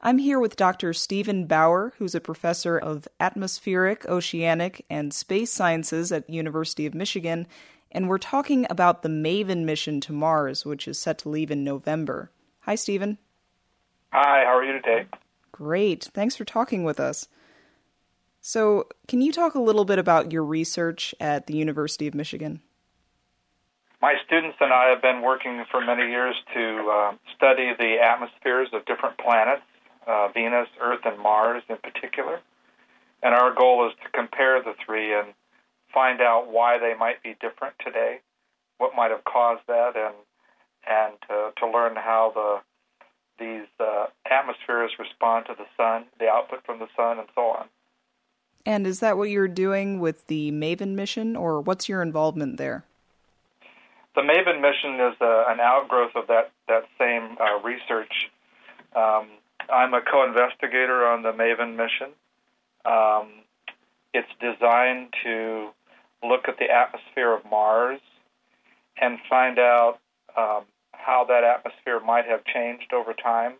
I'm here with Dr. Stephen Bauer, who's a professor of atmospheric, oceanic, and space sciences at the University of Michigan, and we're talking about the MAVEN mission to Mars, which is set to leave in November. Hi, Stephen. Hi, how are you today? Great. Thanks for talking with us. So, can you talk a little bit about your research at the University of Michigan? My students and I have been working for many years to study the atmospheres of different planets, Venus, Earth, and Mars in particular. And our goal is to compare the three and find out why they might be different today, what might have caused that, and to learn how these atmospheres respond to the sun, the output from the sun, and so on. And is that what you're doing with the MAVEN mission, or what's your involvement there? The MAVEN mission is an outgrowth of that same research. I'm a co-investigator on the MAVEN mission. It's designed to look at the atmosphere of Mars and find out how that atmosphere might have changed over time.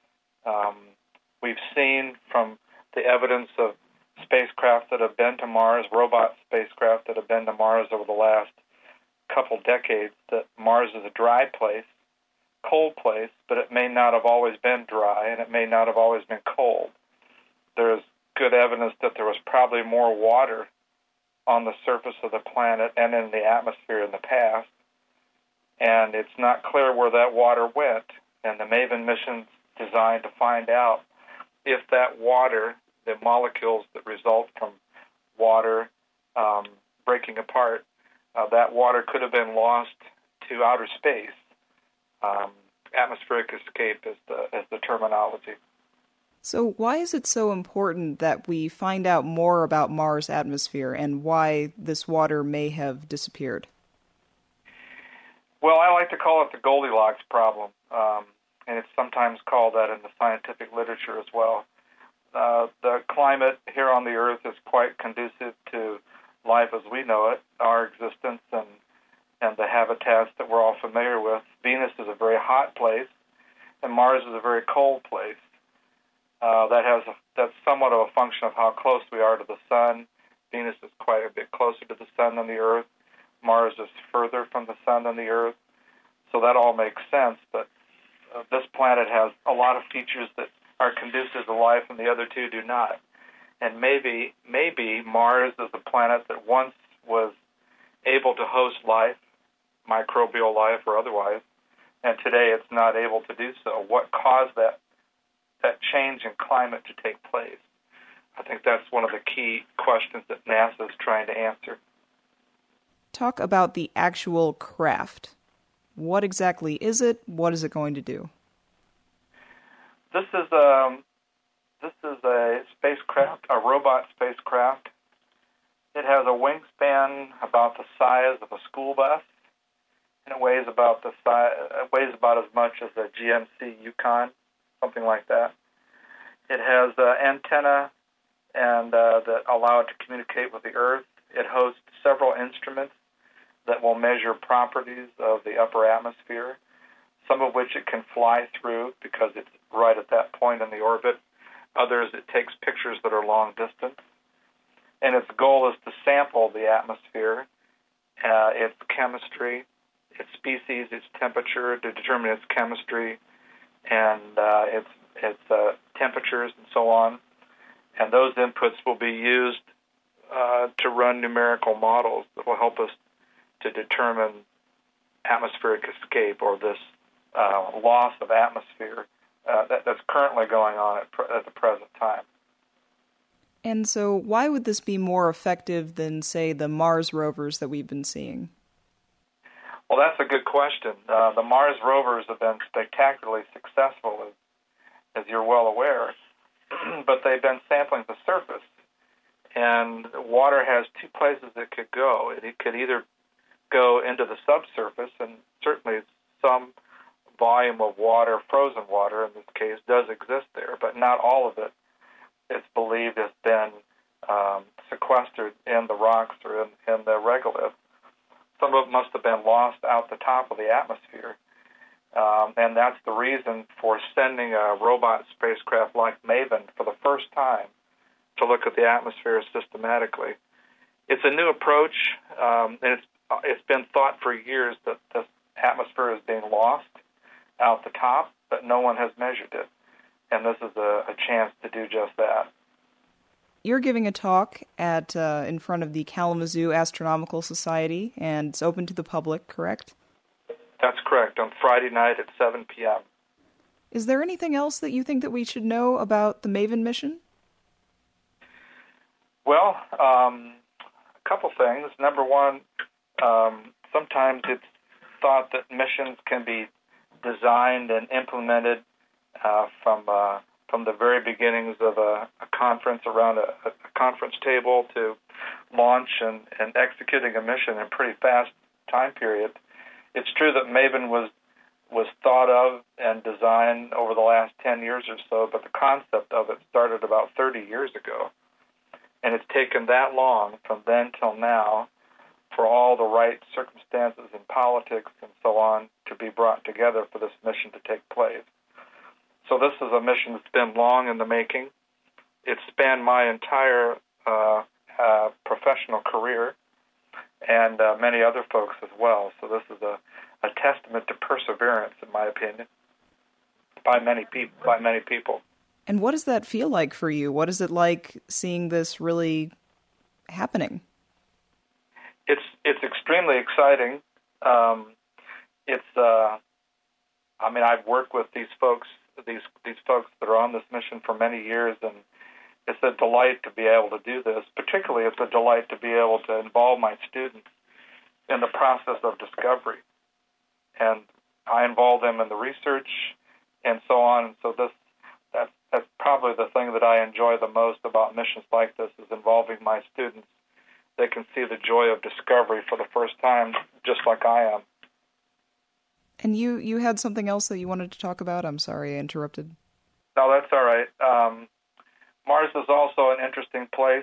We've seen from the evidence of spacecraft that have been to Mars, robot spacecraft that have been to Mars over the last couple decades, that Mars is a dry place, cold place, but it may not have always been dry, and it may not have always been cold. There's good evidence that there was probably more water on the surface of the planet and in the atmosphere in the past, and it's not clear where that water went, and the MAVEN mission's designed to find out if that water, the molecules that result from water breaking apart, that water could have been lost to outer space. Atmospheric escape is the terminology. So why is it so important that we find out more about Mars' atmosphere and why this water may have disappeared? Well, I like to call it the Goldilocks problem, and it's sometimes called that in the scientific literature as well. The climate here on the Earth is quite conducive to life as we know it, our existence, and the habitats that we're all familiar with. Venus is a very hot place, and Mars is a very cold place. That's somewhat of a function of how close we are to the sun. Venus is quite a bit closer to the sun than the Earth. Mars is further from the sun than the Earth. So that all makes sense, but this planet has a lot of features that are conducive to life and the other two do not. And maybe Mars is a planet that once was able to host life, microbial life or otherwise, and today it's not able to do so. What caused that change in climate to take place? I think that's one of the key questions that NASA is trying to answer. Talk about the actual craft. What exactly is it? What is it going to do? This is a spacecraft, a robot spacecraft. It has a wingspan about the size of a school bus, and it weighs about as much as a GMC Yukon, something like that. It has antenna and that allow it to communicate with the Earth. It hosts several instruments that will measure properties of the upper atmosphere, some of which it can fly through because it's right at that point in the orbit. Others, it takes pictures that are long distance. And its goal is to sample the atmosphere, its chemistry, its species, its temperature, to determine its chemistry and its temperatures and so on. And those inputs will be used to run numerical models that will help us to determine atmospheric escape, or this loss of atmosphere that's currently going on at the present time. And so why would this be more effective than, say, the Mars rovers that we've been seeing? Well, that's a good question. The Mars rovers have been spectacularly successful, as you're well aware, but they've been sampling the surface. And water has two places it could go. It could either go into the subsurface, and certainly some volume of water, frozen water in this case, does exist there, but not all of it, it's believed, has been sequestered in the rocks or in the regolith. Some of it must have been lost out the top of the atmosphere. And that's the reason for sending a robot spacecraft like MAVEN for the first time to look at the atmosphere systematically. It's a new approach, and it's been thought for years that the atmosphere is being lost out the top, but no one has measured it. And this is a chance to do just that. You're giving a talk at in front of the Kalamazoo Astronomical Society, and it's open to the public, correct? That's correct, on Friday night at 7 p.m. Is there anything else that you think that we should know about the MAVEN mission? Well, a couple things. Number one, sometimes it's thought that missions can be designed and implemented from the very beginnings of a conference around a conference table to launch and executing a mission in a pretty fast time period. It's true that MAVEN was thought of and designed over the last 10 years or so, but the concept of it started about 30 years ago. And it's taken that long from then till now for all the right circumstances in politics and so on to be brought together for this mission to take place. So this is a mission that's been long in the making. It's spanned my entire professional career and many other folks as well. So this is a testament to perseverance, in my opinion, by many people. And what does that feel like for you? What is it like seeing this really happening? It's extremely exciting. I've worked with these folks that are on this mission for many years, and it's a delight to be able to do this. Particularly, it's a delight to be able to involve my students in the process of discovery. And I involve them in the research and so on. And so that's probably the thing that I enjoy the most about missions like this, is involving my students. They can see the joy of discovery for the first time, just like I am. And you had something else that you wanted to talk about? I'm sorry, I interrupted. No, that's all right. Mars is also an interesting place.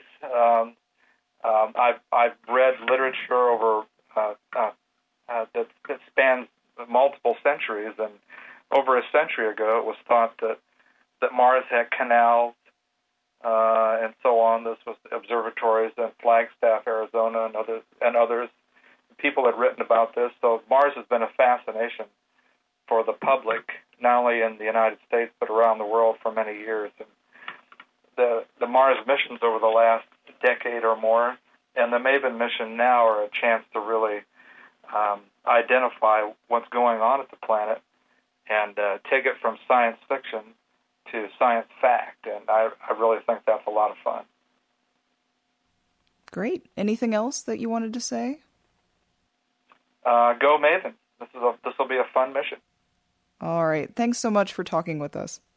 I've read literature over that spans multiple centuries, and over a century ago, it was thought that Mars had canals and so on. This was observatories in Flagstaff, Arizona, and others. People had written about this, so Mars has been a fascination for the public, not only in the United States but around the world for many years. And the Mars missions over the last decade or more, and the MAVEN mission now, are a chance to really identify what's going on at the planet and take it from science fiction to science fact. And I really think that's a lot of fun. Great. Anything else that you wanted to say? Go MAVEN. This will be a fun mission. All right. Thanks so much for talking with us.